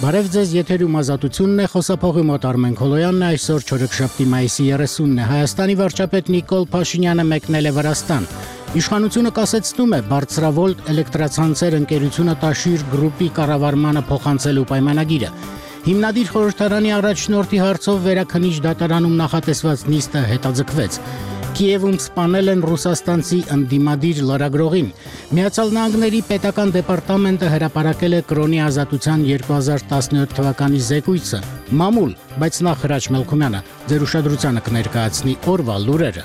Բարև ձեզ, եթերում ազատությունն է, խոսափողի մոտ Արմեն Քոլոյանն է, այսօր չորեքշաբթի մայիսի 30-ն է, Հայաստանի վարչապետ Նիկոլ Փաշինյանը մեկնել է Վրաստան։ Իշխանությունը կասեցնում է բարձրավոլտ էլեկտրացանցեր ընկերությունը Տաշիր գրուպի կառավարմանը փոխանցելու պայմանագիրը։ Հիմնադիր խորհրդարանի առաջնորդի հարցով վերաքննիչ դատարանում նախատեսված նիստը հետաձգվեց։ Կիևում սպանել են ռուսաստանցի ընդդիմադիր լրագրողին։ Միացյալ Նահանգների պետական դեպարտամենտը հրապարակել է կրոնի ազատության 2017 թվականի զեկույցը։ Մամուլ, բայց նախ Հրաչ Մելքումյանը ձեր ուշադրությանը կներկայացնի օրվա լուրերը։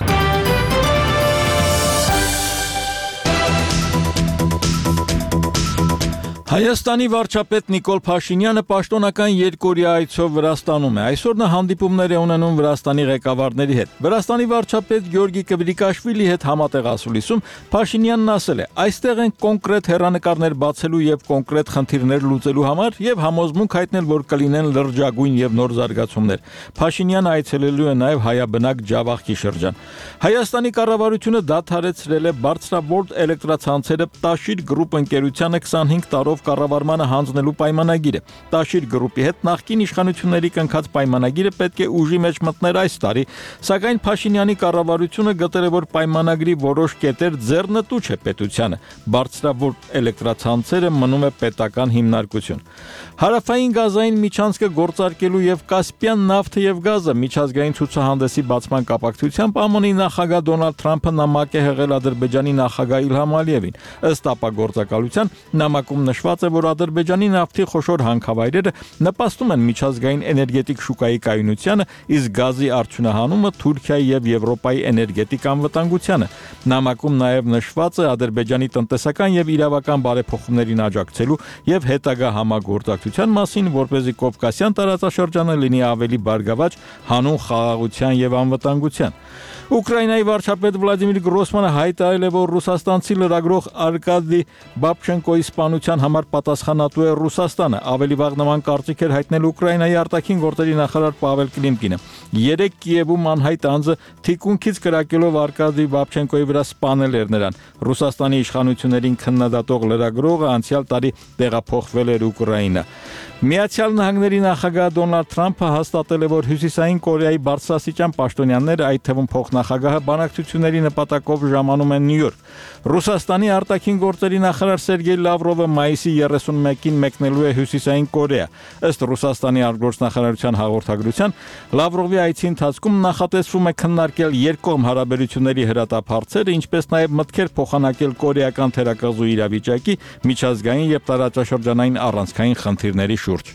Հայաստանի վարչապետ Նիկոլ Փաշինյանը պաշտոնական երկօրյա այցով Վրաստանում է։ Այսօր նա հանդիպումներ է ունենում Վրաստանի ղեկավարների հետ։ Վրաստանի վարչապետ Գյորգի Կվրիկաշվիլի հետ համատեղ ասուլիսում Փաշինյանն ասել է. «Այստեղ են կոնկրետ հեռանկարներ բացելու եւ կոնկրետ խնդիրներ լուծելու համար եւ համոզմունք հայտնել, որ կլինեն լրջագույն եւ նոր զարգացումներ»։ Փաշինյանը այցելելու է նաեւ հայաբնակ Ջավախքի շրջան։ Հայաստանի կառավարությունը դադարեցրել է բարձրավոլտ էլեկտրացանցերը Տաշիր գրուպ ընկերությանը 25 տարով կառավարմանը հանձնելու պայմանագիրը։ Տաշիր գրուպի հետ նախկին իշխանությունների կնքած պայմանագիրը պետք է ուժի մեջ մտներ այս տարի, սակայն Փաշինյանի կառավարությունը գտել է, որ պայմանագրի որոշ կետեր ձեռնտու չէ պետությանը։ Բարձրավոլտ էլեկտրացանցերը մնում է պետական հիմնարկություն։ Հարավային գազային միջանցքը գործարկելու եւ Կասպյան նավթը եւ գազը միջազգային ցուցահանդեսի բացման կապակցությամբ ԱՄՆ-ի նախագահ Դոնալդ Թրամփը նամակ է հղել Ադրբեջանի նախագահ Իլհամ Ալիևին։ Ըստ ապագործակալության նամակում նշված է, որ Ադրբեջանի նավթի խոշոր հանքավայրերը նպաստում են միջազգային էներգետիկ շուկայի կայունությանը, իսկ գազի արդյունահանումը Թուրքիայի եւ Եվրոպայի էներգետիկ անվտանգությանը։ Նամակում նաեւ նշված է Ադրբեջանի տնտեսական եւ իրավական բարեփոխումներին աջակցելու եւ հետագա համագործակցության մասին, որպեսզի Կովկասյան տարածաշրջանը լինի ավելի բարգավաճ հանուն խաղաղության եւ անվտանգության։ Ուկրաինայի վարչապետ Վլադիմիր Գրոսմանը հայտարարել է, որ ռուսաստանցի լրագրող Արկադի Բաբչենկոյի սպանության համար պատասխանատու է Ռուսաստանը։ Ավելի վաղ նման կարծիք էր հայտնել Ուկրաինայի արտաքին գործերի նախարար Պավել Կլիմկինը։ Երեկ Կիևում անհայտ անձը թիկունքից կրակելով Արկադի Բաբչենկոյի վրա սպանել էր նրան։ Ռուսաստանի իշխանություններին քննադատող լրագրողը անցյալ տարի տեղափոխվել էր Ուկրաինա։ Միացյալ Նահանգների նախագահ Դոնալդ Թրամփը հաստատել է, որ Հյուսիսային Կորեայի բարձրաստիճան պաշտոնյաները, այդ թվում փոխնախագահը, բանակցությունների նպատակով ժամանում են Նյու Յորք։ Ռուսաստանի արտաքին գործերի նախարար Սերգեյ Լավրովը մայիսի 31-ին մեկնելու է Հյուսիսային Կորեա։ Ըստ Ռուսաստանի արտգործնախարարության հաղորդագրության, Լավրովի այցի ընթացքում նախատեսվում է քննարկել երկկողմ հարաբերությունների հրատապ հարցերը, ինչպես նաև մտքեր փոխանակել կորեական թերակղզու իրավիճակի, միջազգային եւ տարածաշրջանային առանցքային խնդիրների շուրջ։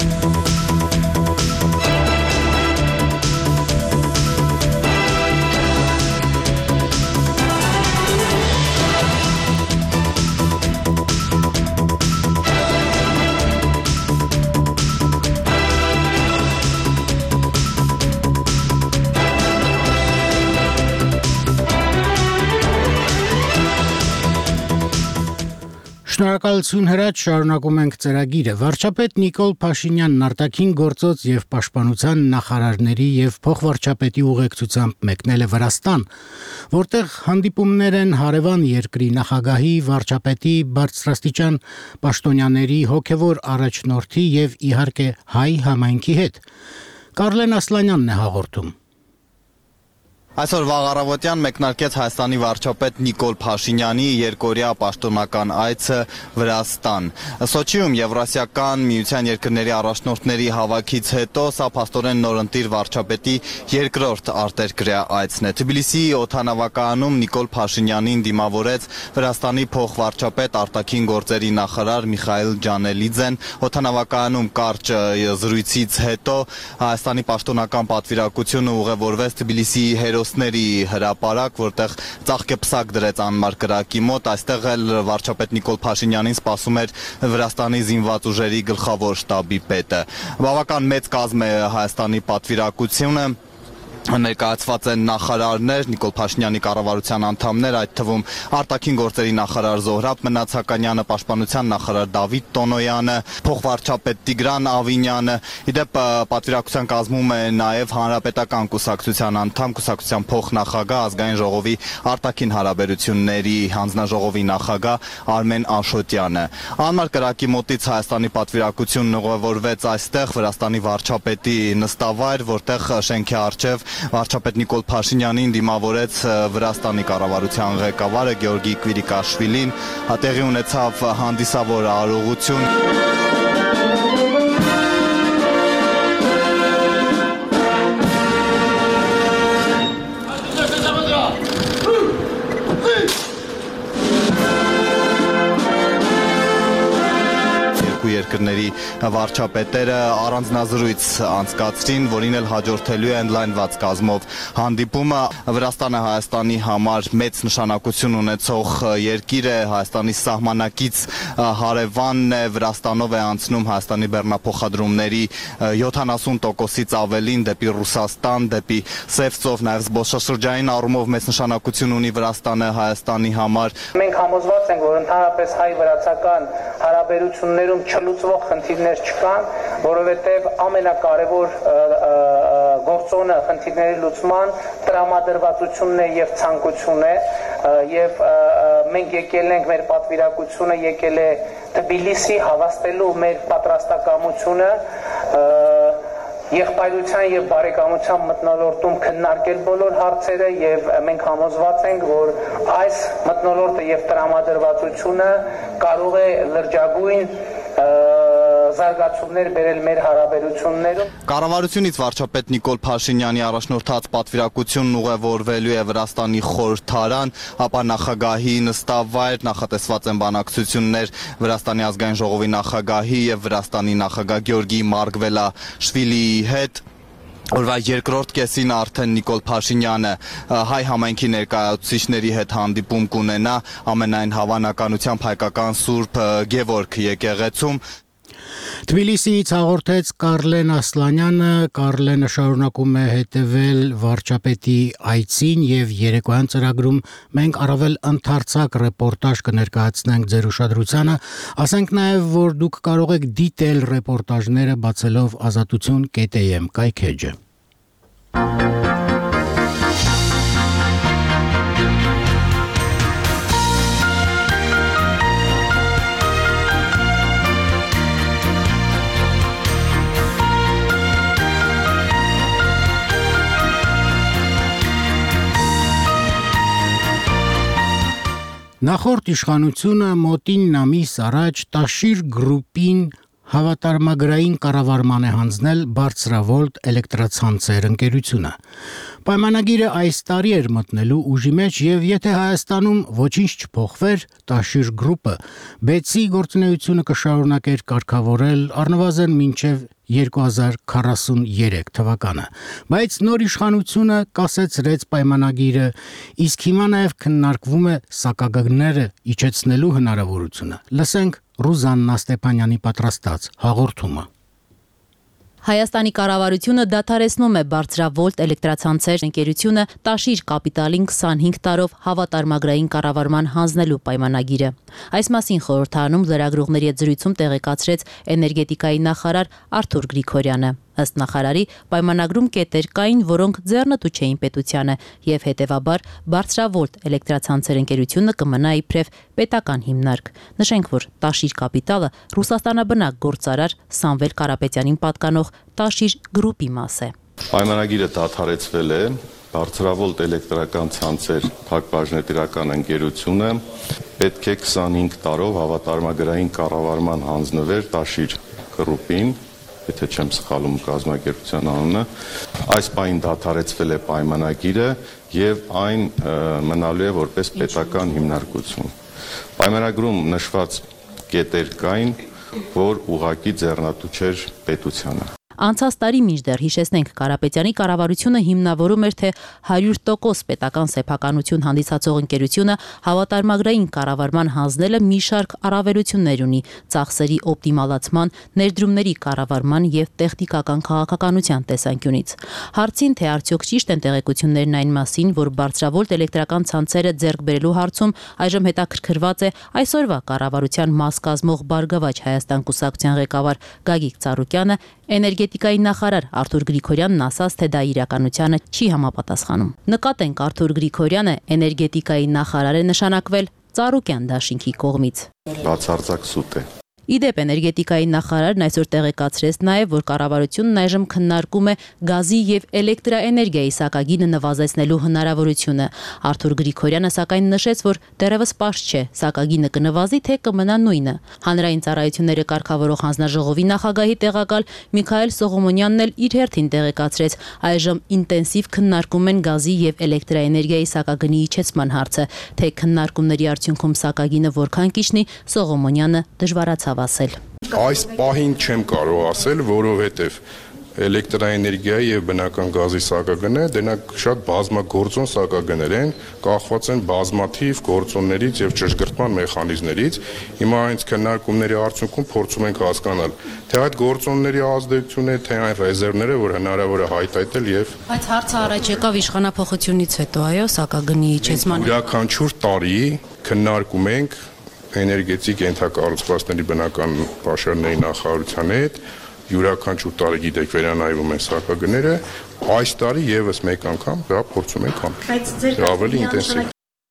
Շնորհակալություն Հրաչ, շարունակում ենք ծրագիրը։ Վարչապետ Նիկոլ Փաշինյանն արտաքին գործոց եւ պաշտպանության նախարարների եւ փոխվարչապետի ուղեկցությամբ մեկնել է Վրաստան, որտեղ հանդիպումներ են հարևան երկրի նախագահի, վարչապետի, բարձրաստիճան պաշտոնյաների, հոգեվոր առաջնորդի եւ իհարկե հայ համայնքի հետ։ Կարլեն Ասլանյանն է հաղորդում։ Այսօր վաղ առավոտյան մեկնարկեց Հայաստանի վարչապետ Նիկոլ Փաշինյանի երկօրյա պաշտոնական այցը Վրաստան։ Սոչիում Եվրասիական միության երկրների առաջնորդների հավաքից հետո սա փաստորեն նորընտիր վարչապետի երկրորդ արտերկրյա այցն է։ Թբիլիսիի օդանավակայանում Նիկոլ Փաշինյանին դիմավորեց Վրաստանի փոխվարչապետ արտաքին գործերի նախարար Միխայիլ Ջանելիձեն։ Օդանավակայանում կարճ զրույցից հետո Հայաստանի պաշտոնական պատվիրակությունը ուղևորվեց Թբիլիսիի հրապարակ, որտեղ ծաղկեպսակ դրեց անմար կրակի մոտ, այստեղ էլ վարչապետ Նիկոլ Փաշինյանին սպասում էր Վրաստանի զինված ուժերի գլխավոր շտաբի պետը։ Բավական մեծ կազմ է Հայաստանի պատվիրակությունը։ Ներկայացված են նախարարներ, Նիկոլ Փաշինյանի կառավարության անդամներ, այդ թվում արտաքին գործերի նախարար Զոհրաբ Մնացականյանը, պաշտպանության նախարար Դավիթ Տոնոյանը, փոխվարչապետ Տիգրան Ավինյանը, իդեպ պատվիրակության կազմում է նաև Հանրապետական կուսակցության անդամ, կուսակցության փոխնախագահ, ազգային ժողովի արտաքին հարաբերությունների հանձնաժողովի նախագահ Արմեն Աշոտյանը։ Անմար կրակի մոտից Հայաստանի պատվիրակությունն ուղևորվեց այստեղ Վրաստանի վարչապետի նստավայր, որտեղ շենքի առջև վարչապետ Նիկոլ Փաշինյանին դիմավորեց Վրաստանի կառավարության ղեկավարը Գեորգի Կվիրիկաշվիլին, տեղի ունեցավ հանդիսավոր արարողություն։ Երկրների վարչապետերը առանձնազրույց անցկացրին, որին էլ հաջորդելու է ընդլայնված կազմով հանդիպումը։ Վրաստանը Հայաստանի համար մեծ նշանակություն ունեցող երկիր է, Հայաստանի սահմանակից հարևանն է, Վրաստանով է անցնում Հայաստանի բեռնափոխադրումների 70%-ից ավելին դեպի Ռուսաստան, դեպի Սև ծով, նաև զբոսաշրջային առումով մեծ նշանակություն ունի Վրաստանը Հայաստանի համար։ Մենք համոզված ենք, որ ընդհանրապես հայ-վրացական հարաբերություններում չլուծվող խնդիրներ չկան, որովհետև ամենակարևոր գործոնը խնդիրների լուծման տրամադրվածությունն է եւ ցանկությունն է, եւ մենք եկել ենք, մեր պատվիրակությունը եկել է Թբիլիսի հավաստելու մեր պատրաստակամությունը եղբայրության եւ բարեկամության մթնոլորտում քննարկել բոլոր հարցերը եւ մենք համոզված ենք, որ այս մթնոլորտը եւ տրամադրվածությունը կարող է լրջագույն զարգացումներ բերել մեր հարաբերություններում։ Կառավարությունից վարչապետ Նիկոլ Փաշինյանի առաջնորդած պատվիրակությունն ուղևորվելու է Վրաստանի խորհրդարան, ապա նախագահի նստավայր, նախատեսված են բանակցություններ Վրաստանի ազգային ժողովի նախագահի եւ Վրաստանի նախագահ Գեորգի Մարգվելաշվիլիի հետ։ Օրվա երկրորդ կեսին արդեն Նիկոլ Փաշինյանը հայ համայնքի ներկայացուցիչների հետ հանդիպում կունենա ամենայն հավանականությամբ հայկական Սուրբ Գևորգ եկեղեցում։ Թբիլիսիից հաղորդեց Կարլեն Ասլանյանը, Կարլենը շարունակում է հետևել վարչապետի այցին եւ երեկոյան ծրագրում մենք առավել ընդարձակ ռեպորտաժ կներկայացնենք ձեր ուշադրությանը, ասենք նաեւ, որ դուք կարող եք դիտել ռեպորտաժները բացելով azatutun.am կայքեջը։ Նախորդ իշխանությունը մոտին ամիս առաջ Տաշիր գրուպին հավատարմագրային կառավարման է հանձնել բարձրավոլտ էլեկտրացանցեր ընկերությունը։ Պայմանագիրը այս տարի էր մտնելու ուժի մեջ եւ եթե Հայաստանում ոչինչ չփոխվեր, Տաշիր գրուպը բեցի գործունեությունը կշարունակեր կարգավորել առնվազն մինչեւ 2043 թվականը, բայց նոր իշխանությունը կասեցրեց պայմանագիրը, իսկ հիմա նաև քննարկվում է սակագները իջեցնելու հնարավորությունը։ Լսենք Ռուզաննա Ստեփանյանի պատրաստած հաղորդումը։ Հայաստանի կառավարությունը դադարեցնում է բարձրավոլտ էլեկտրացանցեր ընկերությունը Տաշիր կապիտալին 25 տարով հավատարմագրային կառավարման հանձնելու պայմանագիրը։ Այս մասին խորհրդարանում լրագրողների հետ զրույցում տեղեկացրեց էներգետիկայի նախարար Արթուր Գրիգորյանը։ Ըստ նախարարի, պայմանագրում կետեր կային, որոնք ձեռնտու չէին պետությանը եւ հետեւաբար բարձրավոլտ էլեկտրացանցեր ընկերությունը կմնա իբրև պետական հիմնարկ։ Նշենք, որ Տաշիր կապիտալը Ռուսաստանաբնակ գործարար Սամվել Կարապետյանին պատկանող Տաշիր գրուպի մաս է։ Պայմանագիրը դադարեցվել է, բարձրավոլտ էլեկտրական ցանցեր փակbaşնետիրական ընկերությունը պետք է 25 տարով հավատարմագրային կառավարման հանձնվեր Տաշիր գրուպին, եթե չեմ սխալում կազմակերպության անունը, այս պահին դադարեցվել է պայմանագիրը եւ այն մնալու է որպես պետական հիմնարկություն։ Պայմանագրում նշված կետեր կային, որ ուղղակի ձեռնտու չէր պետությանը։ Անցած տարի մինչդեռ հիշեցնենք Կարապետյանի կառավարությունը հիմնավորում էր, թե 100% պետական սեփականություն հանդիսացող ընկերությունը հավատարմագրային կառավարման հանձնելը մի շարք առավելություններ ունի ծախսերի օպտիմալացման, ներդրումների կառավարման եւ տեխնիկական քաղաքականության տեսանկյունից։ Հարցին, թե արդյոք ճիշտ են տեղեկություններն այն մասին, որ բարձրավոլտ էլեկտրական ցանցերը ձեռք բերելու հարցում այժմ հետաքրքրված է այսօրվա կառավարության մաս կազմող Բարգավաճ Հայաստան կուսակցության ղեկավար Գագիկ Ծառուկյանը, էներգետիկայի նախարար Արթուր Գրիգորյանն ասաց, թե դա իրականությանը չի համապատասխանում։ Նկատենք Արթուր Գրիգորյանը էներգետիկայի նախարար է նշանակվել Ծառուկյան դաշինքի կողմից։ Բացարձակ սուտ է։ Իդեպ էներգետիկայի նախարարն այսօր տեղեկացրեց նաև, որ կառավարությունն այժմ քննարկում է գազի եւ էլեկտրաէներգիայի սակագինը նվազեցնելու հնարավորությունը։ Արթուր Գրիգորյանը սակայն նշեց, որ դեռևս պարզ չէ, սակագինը կնվազի, թե կմնա նույնը։ Հանրային ծառայությունները կարգավորող հանձնաժողովի նախագահի տեղակալ Միքայել Սողոմոնյանն էլ իր հերթին տեղեկացրեց, այժմ ինտենսիվ քննարկում են գազի եւ էլեկտրաէներգիայի սակագնի իջեցման հարցը, թե քննարկումների արդյունքում սակագինը որքան կիջնի, Սողոմոնյանը դժվարացավ ասել։ Այս պահին չեմ կարող ասել, որովհետև էլեկտրաէներգիայի եւ բնական գազի սակագները դրանք շատ բազմագործոն սակագներ են, կախված են բազմաթիվ գործոններից եւ ճշգրտման մեխանիզմներից։ Հիմա այս քննարկումների արդյունքում փորձում ենք հասկանալ, թե այդ գործոնների ազդեցությունն է, թե այն ռեզերվները, որ հնարավոր է հայտարարել եւ Բայց հարցը առաջ եկավ իշխանափոխությունից հետո, այո, սակագնի իջեցման։ Յուրաքանչյուր տարի քննարկում ենք էներգետիկ ենթակառուցվածքների բնական պաշարների նախարարության հետ յուրաքանչյուր տարի գիտեք վերանայվում են սակագները, այս տարի եւս մեկ անգամ դա փորձում ենք անել։ Բայց ձեր ավելի ինտենսիվ։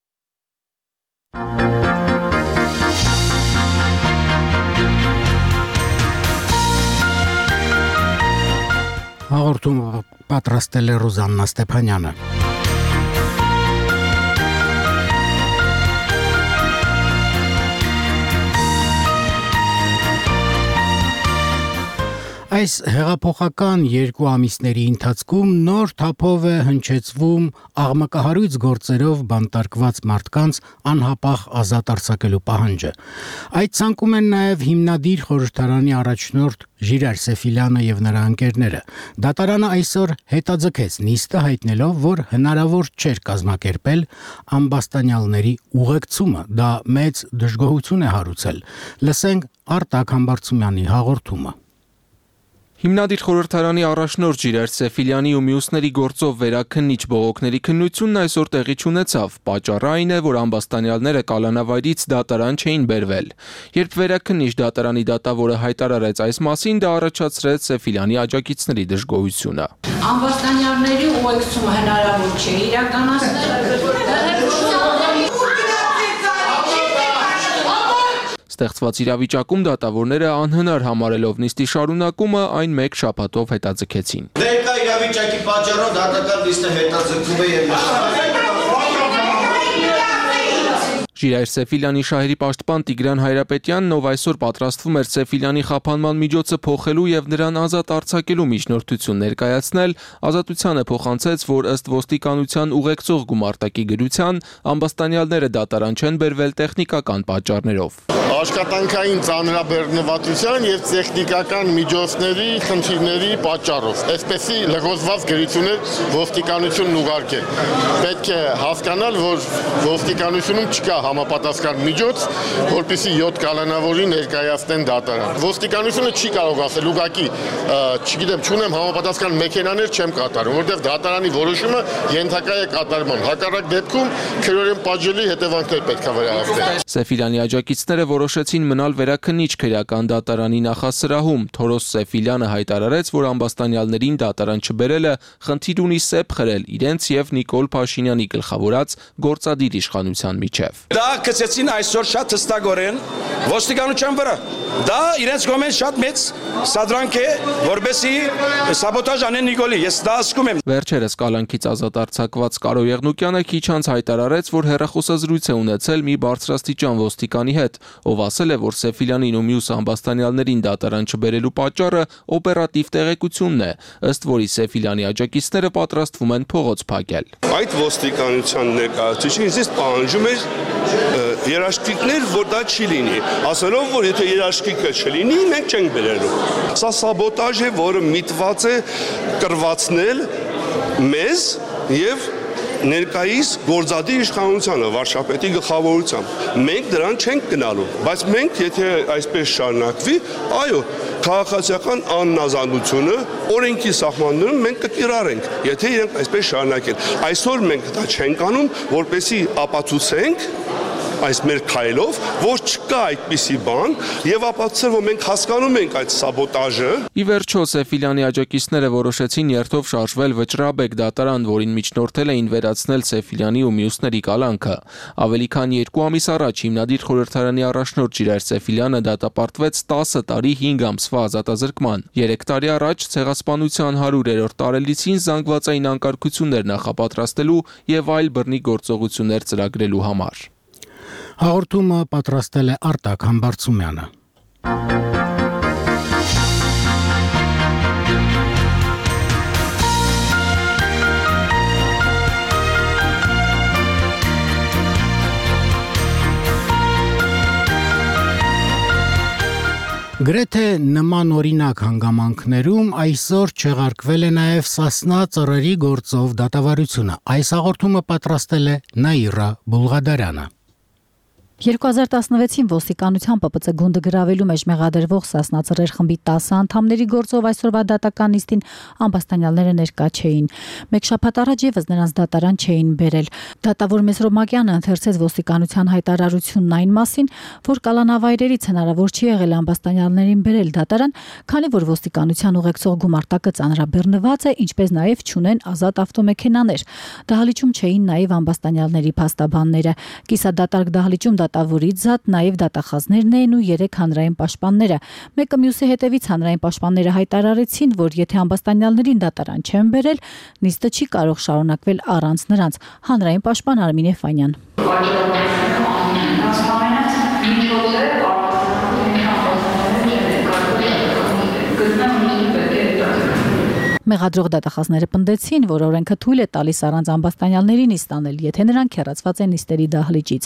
Հաղորդումը պատրաստել է Ռուզաննա Ստեփանյանը։ Այս հեղափոխական 2 ամիսների ընթացքում նոր թափով է հնչեցվում աղմկահարույց գործերով բանտարկված մարդկանց անհապաղ ազատ արձակելու պահանջը։ Այդ ցանկում են նաև հիմնադիր խորհրդարանի առաջնորդ Ժիրայր Սեֆիլյանը եւ նրա ընկերները։ Դատարանը այսօր հետաձգեց նիստը հայտնելով, որ հնարավոր չէր կազմակերպել ամբաստանյալների ուղեկցումը, դա մեծ դժգոհություն է հարուցել։ Լսենք Արտակ Համբարձումյանի հաղորդումը։ Հիմնադիր խորհրդարանի առաջնորդ Ժիրայր Սեֆիլյանի ու մյուսների գործով վերաքննիչ բողոքների քննությունն այսօր տեղի ունեցավ։ Պատճառը այն է, որ ամբաստանյալները կալանավայրից դատարան չէին բերվել։ Երբ վերաքննիչ դատարանի դատավորը հայտարարեց այս մասին, դա առաջացրեց Սեֆիլյանի աջակիցների դժգոհությունը։ Ամբաստանյալների ուղեկցումը հնարավոր չէ իրականացնել։ Ստեղծված իրավիճակում դատավորները անհնար համարելով նիստի շարունակումը այն մեկ շաբաթով հետաձգեցին։ Ներկա իրավիճակի պատճառով դատական նիստը հետաձգվում է եւ Ժիրայր Սեֆիլյանի շահերի պաշտպան Տիգրան Հայրապետյանն, ով այսօր պատրաստվում էր Սեֆիլյանի խափանման միջոցը փոխելու եւ նրան ազատ արձակելու միջնորդություն ներկայացնել, ազատությանը փոխանցեց, որ ըստ ոստիկանության ուղեկցող գումարտակի գրության ամբաստանյալները դատարան չեն բերվել տեխնիկական պատճառներով։ Աշխատանքային ծանրաբեռնվածության եւ տեխնիկական միջոցների խնդիրների պատճառով։ Այսպեսի լղոզված գրություններ ոստիկանությունն ուղարկել։ Պետք է հասկանալ, որ ոստիկանությունում չկա համապատասխան միջոց, որպեսզի 7 կալանավորի ներկայացնեն դատարան։ Ոստիկանությունը չի կարող ասել ուղղակի, չգիտեմ, չունեմ համապատասխան մեքենաներ չեմ կատարում, որովհետև դատարանի որոշումը ենթակա է կատարման։ Հակառակ դեպքում քրորեն պատժելի հետևանքներ պետք է վերահսկել։ Սեֆիլյանի աջակիցները որոշեցին մնալ վերաքննիչ քրեական դատարանի նախասրահում։ Թորոս Սեֆիլյանը հայտարարեց, որ ամբաստանյալներին դատարան չբերելը խնդիր ունի սեպ խրել իրենց եւ Նիկոլ Փաշինյանի գլխավորած գործադիր իշխանության միջև։ Դա կցեցին այսօր շատ հստակորեն ոստիկանության վրա։ Դա իրենց կողմից շատ մեծ սադրանք է, որբեսի սաբոտաժ անեն Նիկոլի։ Ես դա ասում եմ։ Վերջերս կալանքից ազատ արձակված Կարո Եղնուկյանը քիչ անց հայտարարեց, որ հեռախոսազրույց է ունեցել մի բարձրաստիճան ոստիկանի հետ, ով ասել է, որ Սեֆիլյանին ու մյուս ամբաստանյալներին դատարան չբերելու պատճառը օպերատիվ տեղեկությունն է, ըստ որի Սեֆիլյանի աջակիցները պատրաստվում են փողոց փակել։ Այդ ոստիկանության ներկայացուցիչը ինձ պահանջում էր երաշխիքներ, որ դա չի լինի, ասելով, որ եթե երաշխիքը չլինի, մենք չենք բերելու։ Սա սաբոտաժ է, որը միտված է կրվածնել մեզ եւ ներկայիս գործադիր իշխանությանը վարչապետի գլխավորությամբ։ Մենք դրան չենք գնալու, բայց մենք եթե այսպես շարունակվի, այո, քաղաքացիական աննազանդությունը օրենքի սահմաններում մենք կկիրառենք, եթե իրենք այսպես շարունակեն։ Այսօր մենք դա չենք անում, որպեսզի ապացուցենք այս մեր քայլով, որ չկա այդպիսի բան եւ ապացուցել, որ մենք հասկանում ենք այդ սաբոտաժը։ Ի վերջո Սեֆիլյանի աջակիցները որոշեցին երթով շարժվել Վճռաբեկ դատարան, որին միջնորդել էին վերացնել Սեֆիլյանի ու մյուսների կալանքը։ Ավելի քան 2 ամիս առաջ հիմնադիր խորհրդարանի առաջնորդ Ժիրայր Սեֆիլյանը դատապարտվեց 10 տարի 5 ամսվա ազատազրկման։ 3 տարի առաջ ցեղասպանության 100-րդ տարելիցին զանգվածային անկարգություններ նախապատրաստելու եւ այլ բռնի գործողություններ ծրագրելու համար։ Հաղորդումը պատրաստել է Արտակ Համբարձումյանը։ Գրեթե նման օրինակ հանգամանքներում այսօր չեղարկվել է նաև Սասնա ծռերի գործով դատավարությունը։ Այս հաղորդումը պատրաստել է Նաիրա Բուլղադարյանը։ 2016-ին ոստիկանության ՊՊՑ գունդը գրավելու մեջ մեղադրվող Սասնա ծռեր խմբի 10 անդամների գործով այսօրվա դատական նիստին ամբաստանյալները ներկա չէին։ Մեկ շաբաթ առաջ եւս նրանց դատարան չէին բերել։ Դատավոր Մեսրոբ Մակյանը ընթերցեց ոստիկանության հայտարարությունն այն մասին, որ կալանավայրերից հնարավոր չի եղել ամբաստանյալներին բերել դատարան, քանի որ ոստիկանության ուղեկցող գումարտակը ծանրաբեռնված է, ինչպես նաեւ չունեն ազատ ավտոմեքենաներ։ Դահլիճում չէին նաեւ ամբաստանյալների փաստաբանները։ Կիսադատարկ դահլիճում դատավորից զատ նաև դատախազներն են ու 3 հանրային պաշտպանները։ Մեկը մյուսի հետևից հանրային պաշտպանները հայտարարեցին, որ եթե ամբաստանյալներին դատարան չեն բերել, նիստը չի կարող շարունակվել առանց նրանց։ Հանրային պաշտպան Արմինե Ֆանյան։ Մեղադրող դատախազները պնդեցին, որ օրենքը թույլ է տալիս առանց ամբաստանյալների նիստ անել, եթե նրանք հեռացված են նիստերի դահլիճից։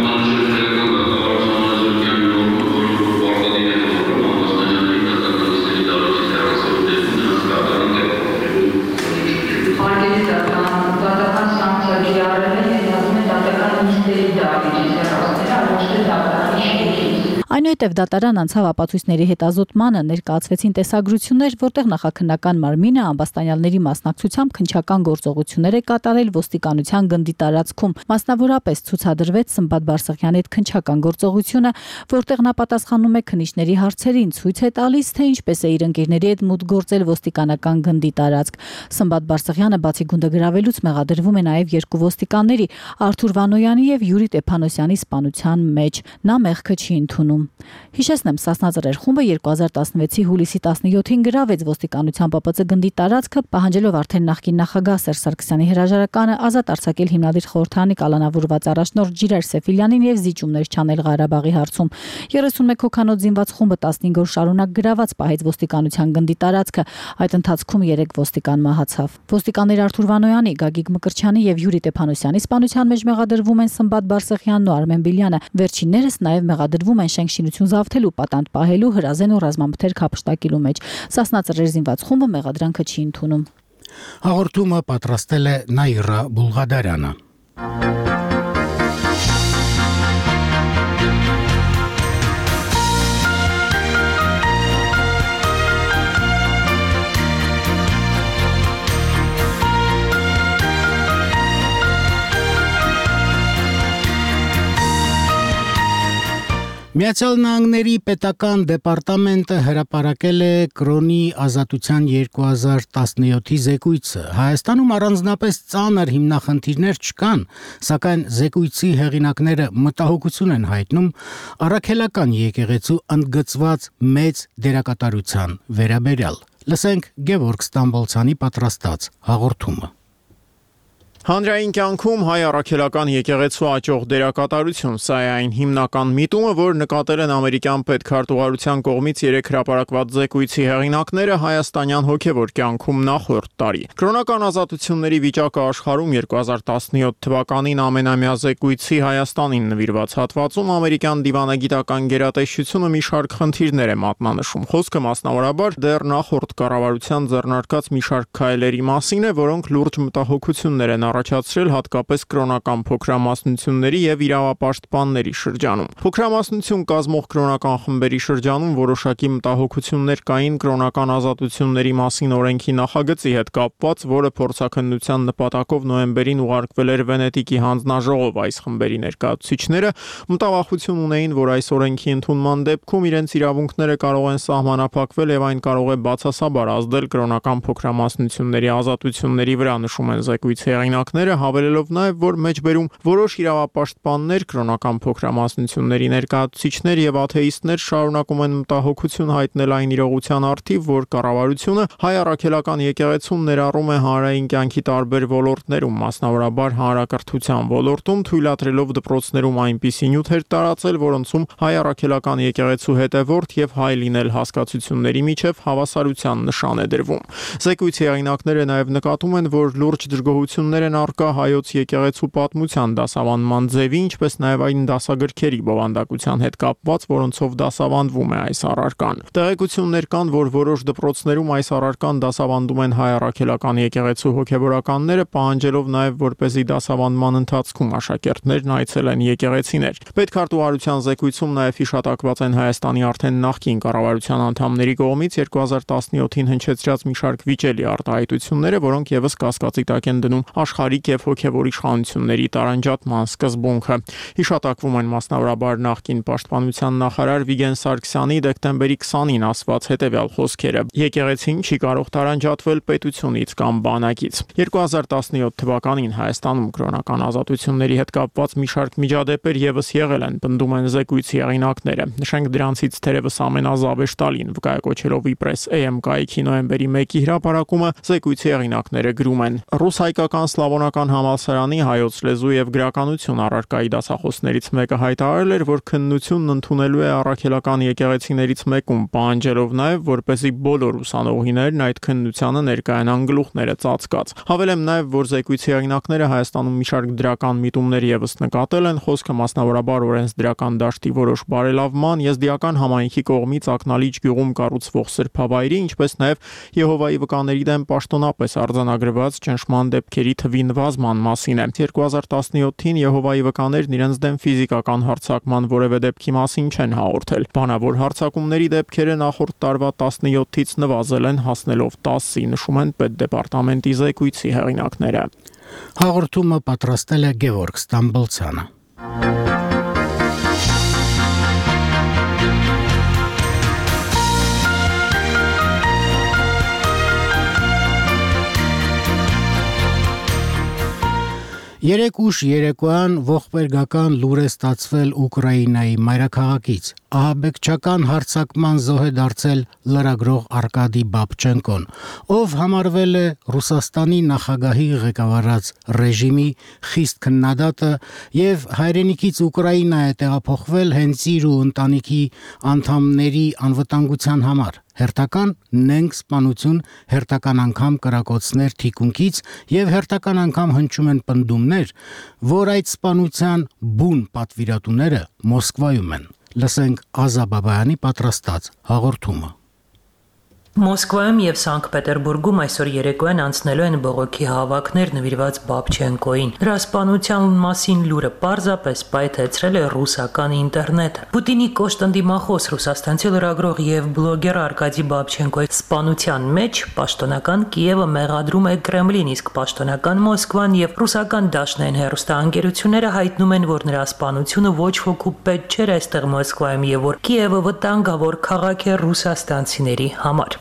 Այնուհետև դատարան անցավ ապացույցների հետազոտմանը, ներկայացվեցին տեսագրություններ, որտեղ նախաքննական մարմինը ամբաստանյալների մասնակցությամբ քննչական գործողություններ է կատարել ոստիկանության գնդի տարածքում։ Մասնավորապես ցուցադրվեց Սմբատ Բարսեղյանի հետ քննչական գործողությունը, որտեղ նա պատասխանում է քննիչների հարցերին, ցույց է տալիս, թե ինչպես է իր ընկերների հետ մուտք գործել ոստիկանական գնդի տարածք։ Սմբատ Բարսեղյանը բացի գունդը գրավելուց մեղադրվում է նաև 2 ոստիկանների՝ Արթուր Վանոյանի եւ Յուրի Տեփանոսյանի սպանության մեջ։ Նա մեղքը չի ընդունում։ Հիշեցնեմ, Սասնա ծռեր խումբը 2016-ի հուլիսի 17-ին գրավեց ոստիկանության ՊՊՑ գնդի տարածքը, պահանջելով արդեն նախկին նախագահ Սերժ Սարգսյանի հրաժարականը ազատ արձակել հիմնադիր խորհրդարանի կալանավորված առաջնորդ Ժիրայր Սեֆիլյանին եւ զիջումներ չանել Ղարաբաղի հարցում։ 31 հոգանոց զինված խումբը 15 օր շարունակ գրաված պահեց ոստիկանության գնդի տարածքը։ Այդ ընթացքում 3 ոստիկան մահացավ։ Ոստիկաններ Արթուր Վանոյանի, Գագիկ Մկրտչյանի եւ Յուրի Տեփանոսյանի սպանության մեջ մեղադրվում են Սմբատ Բարսեղյանն ու Արմեն Բիլյանը։ Վերջիններս նաև մեղադրվում են շենքշինություն զավթելու, պատանդ պահելու, հրազեն ու ռազմամթերք հափշտակելու մեջ։ Սասնա ծռեր զինված խումբը մեղադրանքը չի ընդունում։ Հաղորդումը պատրաստել է Նաիրա Բուլղադարյանը։ Միացյալ Նահանգների պետական դեպարտամենտը հրապարակել է կրոնի ազատության 2017-ի զեկույցը։ Հայաստանում առանձնապես ծանր հիմնախնդիրներ չկան, սակայն զեկույցի հեղինակները մտահոգություն են հայտնում առաքելական եկեղեցու ընդգծված մեծ դերակատարության վերաբերյալ։ Լսենք Գևորգ Ստամբոլցյանի պատրաստած հաղորդումը։ Հանրային կյանքում հայ առաքելական եկեղեցու աճող դերակատարություն, սա է այն հիմնական միտումը, որ նկատել են ամերիկյան պետքարտուղարության կողմից 3 հրապարակված զեկույցի հեղինակները հայաստանյան հոգևոր կյանքում նախորդ տարի։ Կրոնական ազատությունների վիճակը աշխարհում 2017 թվականին ամենամյա զեկույցի Հայաստանին նվիրված հատվածում ամերիկյան դիվանագիտական գերատեսչությունը մի շարք խնդիրներ է մատնանշում։ Խոսքը մասնավորաբար դեռ նախորդ կառավարության ձեռնարկած մի շարք քայլերի մասին է, որոնք լուրջ մտահոգություններ են առաջացրել հատկապես կրոնական փոքրամասնությունների եւ իրավապաշտպանների շրջանում։ Փոքրամասնություն կազմող կրոնական խմբերի շրջանում որոշակի մտահոգություններ կային կրոնական ազատությունների մասին օրենքի նախագծի հետ կապված, որը փորձաքննության նպատակով նոյեմբերին ուղարկվել էր Վենետիկի հանձնաժողով։ Այս խմբերի ներկայացուցիչները մտավախություն ունեին, որ այս օրենքի ընդունման դեպքում իրենց իրավունքները կարող են սահմանափակվել եւ այն կարող է բացասաբար ազդել կրոնական փոքրամասնությունների ազատությունների վրա, նշում են զեկույցի հեղինակները, հավելելով նաև, որ մեջբերում որոշ իրավապաշտպաններ, կրոնական փոքրամասնությունների ներկայացուցիչներ եւ աթեիստներ շարունակում են մտահոգություն հայտնել այն իրողության առթիվ, որ կառավարությունը հայ առաքելական եկեղեցուն ներառում է հանրային կյանքի տարբեր ոլորտներում, մասնավորաբար հանրակրթության ոլորտում, թույլատրելով դպրոցներում այնպիսի նյութեր տարածել, որոնցում հայ առաքելական եկեղեցու հետևորդ եւ հայ լինել հասկացությունների միջև հավասարության նշան է դրվում։ Զեկույցի հեղինակները նաև նկատում են, որ լուրջ դժգոհություններ են առկա հայոց եկեղեցու պատմության դասավանդման ձևի, ինչպես նաև այն դասագրքերի բովանդակության հետ կապված, որոնցով դասավանդվում է այս առարկան։ Տեղեկություններ կան, որ որոշ դպրոցներում այս առարկան դասավանդում են հայ առաքելական եկեղեցու հոգևորականները, պահանջելով նաև որպեսզի դասավանդման ընթացքում աշակերտներն այցելեն եկեղեցիներ։ Պետքարտուղարության զեկույցում նաև հիշատակված են Հայաստանի արդեն նախկին կառավարության անդամների կողմից 2017-ին հնչեցրած մի շարք վիճելի արտահայտությունները, որոնք եւս կասկածի տակ են դնում աշխարհիկ եւ հոգեվոր իշխանությունների տարանջատման սկզբունքը։ Հիշատակվում են մասնավորաբար նախկին պաշտպանության նախարար Վիգեն Սարգսյանի դեկտեմբերի 20-ին ասված հետևյալ խոսքերը. «Եկեղեցին չի կարող տարանջատվել պետությունից կամ բանակից»։ 2017 թվականին Հայաստանում կրոնական ազատությունների հետ կապված մի շարք միջադեպեր եւս եղել են, պնդում են զեկույցի հեղինակները։ Նշենք դրանցից թերևս ամենազավեշտալին վկայակոչելով իպրես.am կայքի նոյեմբերի 1-ի հրապարակումը զեկույցի հեղինակները գրում են. «Ռուս-հայկական սլավոնական համալսարանի հայոց լեզու եւ գրականություն առարկայի դասախոսներից մեկը հայտարարել էր, որ քննությունն ընդունելու է առաքելական եկեղեցիներից մեկում, պահանջելով նաեւ, որպեսզի բոլոր ուսանողիներն այդ քննությանը ներկայանան գլուխները ծածկած»։ Հավելեմ նաեւ, որ զեկույցի հեղինակները Հայաստանում մի շարք դրական միտումներ եւս նկատել են, խոսքը մասնավորաբար օրենսդրական դաշտի որոշ բարելավման, եզդիական համայնքի կողմից Ակնալիջ գյուղում կառուցվող սրբավայրի, ինչպես նաեւ Եհովայի վկաների դեմ պաշտոնապես արձանագրված ճնշման դեպքերի թվի նվազման մասին է։ 2017-ին Եհովայի վկաներն իրենց դեմ ֆիզիկական հարձակման որևէ դեպքի մասին չեն հաղորդել։ Բանավոր հարձակումների դեպքերը նախորդ տարվա 17-ից նվազել են, հասնելով 10-ի, նշում են պետդեպարտամենտի զեկույցի հեղինակները։ Հաղորդումը պատրաստել է Գևորգ Ստամբոլցյանը։ Երեկ ուշ երեկոյան ողբերգական լուր է ստացվել Ուկրաինայի մայրաքաղաքից։ Ահաբեկչական հարձակման զոհ է դարձել լրագրող Արկադի Բաբչենկոն, ով համարվել է Ռուսաստանի նախագահի ղեկավարած ռեժիմի խիստ քննադատը եւ հայրենիքից Ուկրաինա է տեղափոխվել հենց իր ու ընտանիքի անդամների անվտանգության համար։ Հերթական նենք սպանություն, հերթական անգամ կրակոցներ թիկունքից եւ հերթական անգամ հնչում են պնդումներ, որ այդ սպանության բուն պատվիրատուները Մոսկվայում են։ Լսենք Ազա Բաբայանի պատրաստած հաղորդումը։ Մոսկվայում եւ Սանկտ Պետերբուրգում այսօր երեկոյան անցնելու են բողոքի հավաքներ նվիրված Բաբչենկոին։ Նրա սպանության մասին լուրը պարզապես պայթեցրել է ռուսական ինտերնետը։ Պուտինի կոշտ ընդդիմախոս ռուսաստանցի լրագրող եւ բլոգեր Արկադի Բաբչենկոյի սպանության մեջ պաշտոնական Կիևը մեղադրում է Կրեմլին, իսկ պաշտոնական Մոսկվան եւ ռուսական դաշնային հեռուստաընկերությունները հայտնում են, որ նրա սպանությունը ոչ ոքի պետք չէր այստեղ Մոսկվայում եւ որ Կիևը վտանգավոր քաղաք է ռուսաստանցիների համար։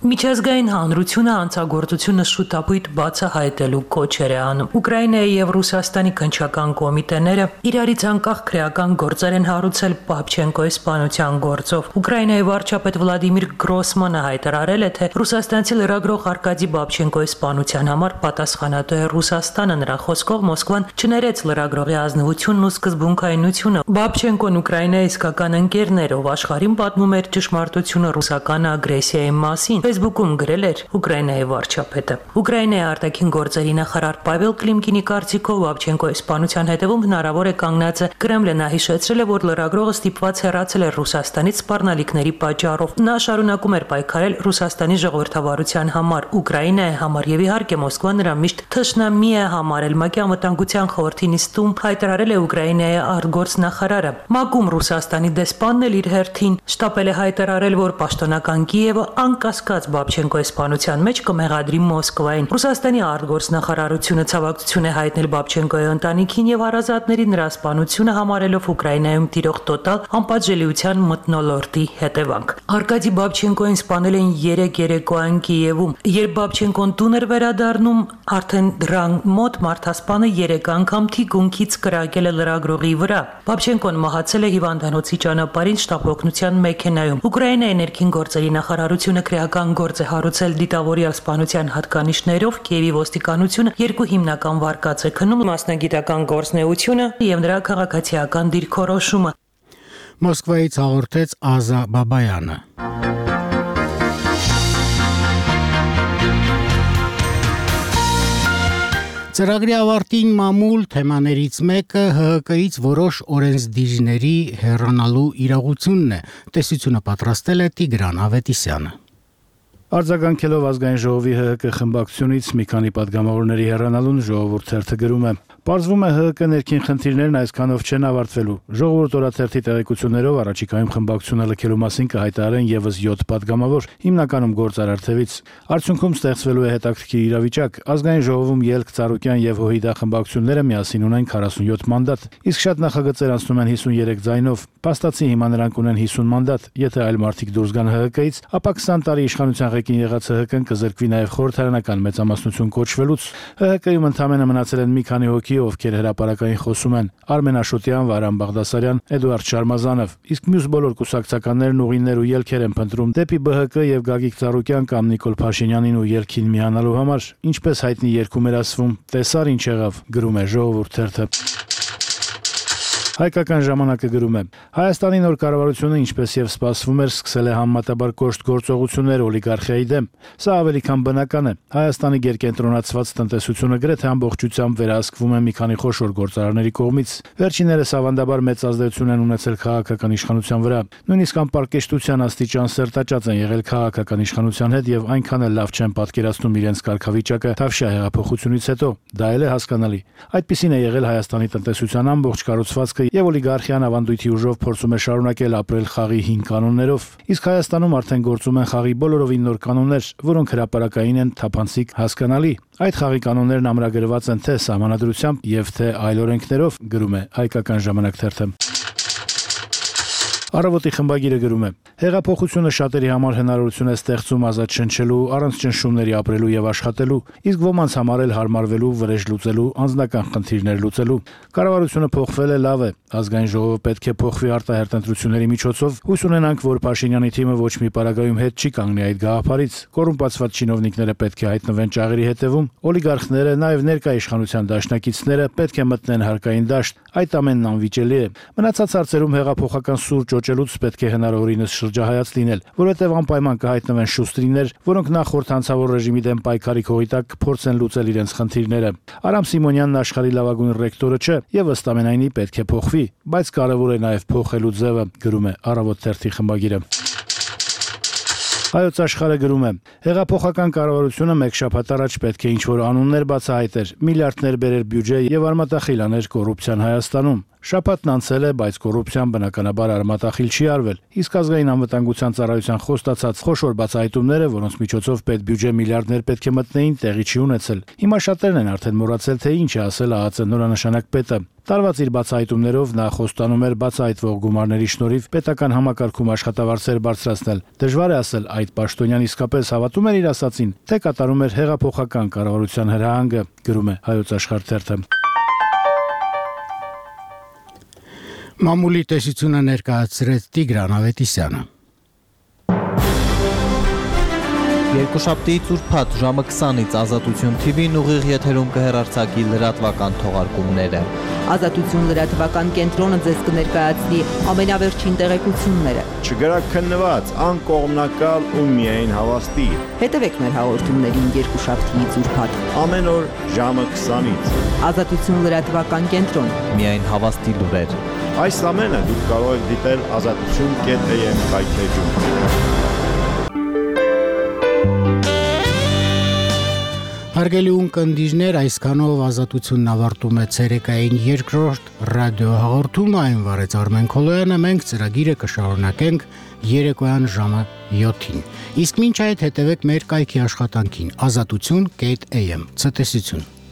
Միջազգային հանրությունը հանցագործությունը շուտապույտ բացահայտելու կոչեր է անում։ Ուկրաինայի եւ Ռուսաստանի քննչական կոմիտեները իրարից անկախ քրեական գործեր են հարուցել Բաբչենկոյի սպանության գործով։ Ուկրաինայի վարչապետ Վլադիմիր Գրոսմանը հայտարարել է, թե ռուսաստանցի լրագրող Արկադի Բաբչենկոյի սպանության համար պատասխանատու է Ռուսաստանը։ Նրա խոսքով Մոսկվան չներեց լրագրողի ազնվությունն ու սկզբունքայնությունը։ Բաբչենկոն Ուկրաինայի իսկական ընկերներ, ով աշխարհին պատմում էր ճշմարտությունը ռուսական ագրեսիայի մասին, Facebook-ում գրել էր Ուկրաինայի վարչապետը։ Ուկրաինայի արտաքին գործերի նախարար Պավել Կլիմկինի կարծիքով Բաբչենկոյի սպանության հետևում հնարավոր է կանգնածը Կրեմլը նա հիշեցրել է, որ լրագրողը ստիպված հեռացել էր Ռուսաստանից սպառնալիքների պատճառով։ Նա շարունակում էր պայքարել Ռուսաստանի ժողովրդավարության համար, Ուկրաինայի համար եւ իհարկե Մոսկվան նրա միշտ թշնամի է համարել։ ՄԱԿ-ի անվտանգության խորհրդի նիստում հայտարարել է Ուկրաինայի արտգործնախարարը։ ՄԱԿ-ում Ռուսաստանի դեսպանն էլ իր հերթին շտապել է հայտարարել, որ պաշտոնական Կիևը անկասկած Բաբչենկոյի սպանության մեջ կմեղադրի Մոսկվային։ Ռուսաստանի արտգործնախարարությունը ցավակցություն է հայտնել Բաբչենկոյի ընտանիքին եւ հարազատներին նրա սպանությունը համարելով Ուկրաինայում տիրող տոտալ անպատժելիության մթնոլորտի հետևանք։ Արկադի Բաբչենկոյին սպանել են 3 երեկոյան Կիևում։ Երբ Բաբչենկոն տուն էր վերադառնում, արդեն դրան մոտ մարդասպանը 3 անգամ թիկունքից կրակել է լրագրողի վրա։ Բաբչենկոն մահացել է հիվանդանոցի ճանապարհին շտապօգնության մեքենայում։ Ուկրաինայի ներքին գործերի նախարարությունը քրեական գործ է հարուցել դիտավորյալ սպանության հատկանիշներով։ Կիևի ոստիկանությունը 2 հիմնական վարկած է քննում՝ մասնագիտական գործնեությունը եւ նրա քաղաքացիական դիրքորոշումը։ Մոսկվայից հաղորդեց Ազա Բաբայանը։ Ծրագրի ավարտին մամուլ թեմաներից մեկը ՀՀԿ-ից որոշ օրենսդիրների հեռանալու իրողությունն է։ Տեսությունը պատրաստել է Տիգրան Ավետիսյանը։ Արձագանքելով ազգային ժողովի ՀՀԿ խմբակցությունից մի քանի պատգամավորների հեռանալուն ժողովուրդ թերթը գրում է. Պարզվում է ՀՀԿ ներքին խնդիրներն այսքանով չեն ավարտվելու։ Ժողովուրդ օրաթերթի տեղեկություններով առաջիկայում խմբակցությունը լքելու մասին կհայտարարեն եւս 7 պատգամավոր, հիմնականում գործարար թևից։ Արդյունքում ստեղծվելու է հետաքրքիր իրավիճակ։ Ազգային ժողովում Ելք, Ծառուկյան եւ ՀՅԴ խմբակցությունները միասին ունեն 47 մանդատ, իսկ շատ նախագծեր անցնում են 53 ձայնով։ Փաստացի հիմա նրանք ունեն 50 մանդատ։ Եթե այլ մարդիկ դուրս գան ՀՀԿ-ից, ապա 20 տարի իշխանության ղեկին եղած ՀՀԿ-ն կզրկվի նաեւ խորհրդարանական մեծամասնություն կոչվելուց։ ՀՀԿ-ում ընդամենը մնացել են մի քանի հոգի, ովքեր հրապարակային խոսում են՝ Արմեն Աշոտյան, Վարան Բաղդասարյան, Էդուարդ Շարմազանով, իսկ մյուս բոլոր կուսակցականներն ուղիներ ու ելքեր են փնտրում դեպի ԲՀԿ եւ Գագիկ Ծառուկյան կամ Նիկոլ Փաշինյանին ու ելքին միանալու համար։ Ինչպես հայտնի երկում էր ասվում, տեսար ինչ եղավ, գրում է Ժողովուրդ թերթը։ Հայկական ժամանակը գրում է. Հայաստանի նոր կառավարությունը, ինչպես եւ սպասվում էր, սկսել է համեմատաբար կոշտ գործողություններ օլիգարխիայի դեմ։ Սա ավելի քան բնական է։ Հայաստանի գերկենտրոնացված տնտեսությունը գրեթե ամբողջությամբ վերահսկվում է մի քանի խոշոր գործարարների կողմից։ Վերջիններս ավանդաբար մեծ ազդեցություն են ունեցել քաղաքական իշխանության վրա։ Նույնիսկ անպարկեշտության աստիճան սերտաճած են եղել քաղաքական իշխանության հետ եւ այնքան էլ լավ չեն պատկերացնում իրենց կարգավիճակը Թավշյա հեղափոխությունից հետո։ Դա էլ է հասկանալի։ Այդպիսին է եղել Հայաստանի տնտեսության ամբողջ կառուցվածքը եւ օլիգարխիան ավանդույթի ուժով փորձում է շարունակել ապրել խաղի հին կանոններով։ Իսկ Հայաստանում արդեն գործում են խաղի բոլորովին նոր կանոններ, որոնք հրապարակային են, թափանցիկ, հասկանալի։ Այդ խաղի կանոններն ամրագրված են թե սահմանադրությամբ եւ թե այլ օրենքներով, գրում է Հայկական ժամանակ թերթը։ Առավոտի խմբագիրը գրում է. Հեղափոխությունը շատերի համար հնարավորություն է ստեղծում ազատ շնչելու, առանց ճնշումների ապրելու եւ աշխատելու, իսկ ոմանց համար էլ հարմարվելու, վրեժ լուծելու, անձնական խնդիրներ լուծելու։ Կառավարությունը փոխվել է, լավ է, ազգային ժողովը պետք է փոխվի արտահերտ ընտրությունների միջոցով։ Հույս ունենանք, որ Փաշինյանի թիմը ոչ մի պարագայում հետ չի կանգնի այդ գաղափարից։ Կոռումպացված չինովնիկները պետք է հայտնվեն ճաղերի հետևում, օլիգարխները, նաեւ ներկա իշխանության դաշնակիցները պետք է մտնեն հարկային դաշտ։ Այդ ամենն անվիճելի է։ Մնացած հարցերում հեղափոխական սուր ճոճելուց պետք է հնարավորինս շրջահայաց լինել, որովհետև անպայման կհայտնվեն շուստրիներ, որոնք նախորդ հանցավոր ռեժիմի դեմ պայքարի քողի տակ կփորձեն լուծել իրենց խնդիրները։ Արամ Սիմոնյանն աշխարհի լավագույն ռեկտորը չէ եւ ըստ ամենայնի պետք է փոխվի, բայց կարեւոր է նաեւ փոխելու ձևը, գրում է Առավոտ թերթի խմբագիրը։ Հայոց աշխարհը գրում է. Հեղափոխական կառավարությունը մեկ շաբաթ առաջ պետք է ինչ-որ անուններ բացահայտեր, միլիարդներ բերեր բյուջե եւ արմատախիլ աներ կոռուպցիան Հայաստանում։ Շաբաթն անցել է, բայց կոռուպցիան բնականաբար արմատախիլ չի արվել։ Իսկ ազգային անվտանգության ծառայության խոստացած խոշոր բացահայտումները, որոնց միջոցով պետբյուջե միլիարդներ պետք է մտնեին, տեղի չի ունեցել։ Հիմա շատերն են արդեն մոռացել, թե ինչ է ասել ԱԱԾ նորանշանակ պետը։ Տարված իր բացահայտումներով նա խոստանում էր բացահայտվող գումարների շնորհիվ պետական համակարգում աշխատավարձեր բարձրացնել։ Դժվար է ասել, այդ պաշտոնյան իսկապես հավատում էր իր ասածին, թե կատարում էր հեղափոխական կառավարության հրահանգը, գրում է Հայոց Աշխարհ թերթը։ Մամուլի տեսությունը ներկայացրեց Տիգրան Ավետիսյանը։ Երկուշաբթիից ուրբաթ ժամը 20-ից Ազատություն TV-ն ուղիղ եթերում կհեռարձակի լրատվական թողարկումները։ Ազատություն լրատվական կենտրոնը ձեզ կներկայացնի ամենավերջին տեղեկությունները։ Չգրաքննված, անկողմնակալ ու միայն հավաստի։ Հետևեք մեր հաղորդումներին երկուշաբթիից ուրբաթ։ Ամեն օր ժամը 20-ից։ Ազատություն լրատվական կենտրոն։ Միայն հավաստի լուրեր։ Այս ամենը դուք կարող եք դիտել azatutun.am կայքեջում։ Հարգելի ունկնդիրներ, այսքանով Ազատությունն ավարտում է ցերեկային երկրորդ ռադիոհաղորդումը, այն վարեց Արմեն Քոլոյանը, մենք ծրագիրը կշարունակենք երեկոյան ժամը 7-ին։ Իսկ մինչ այդ հետևեք մեր կայքի աշխատանքին azatutun.am։ Ցտեսություն։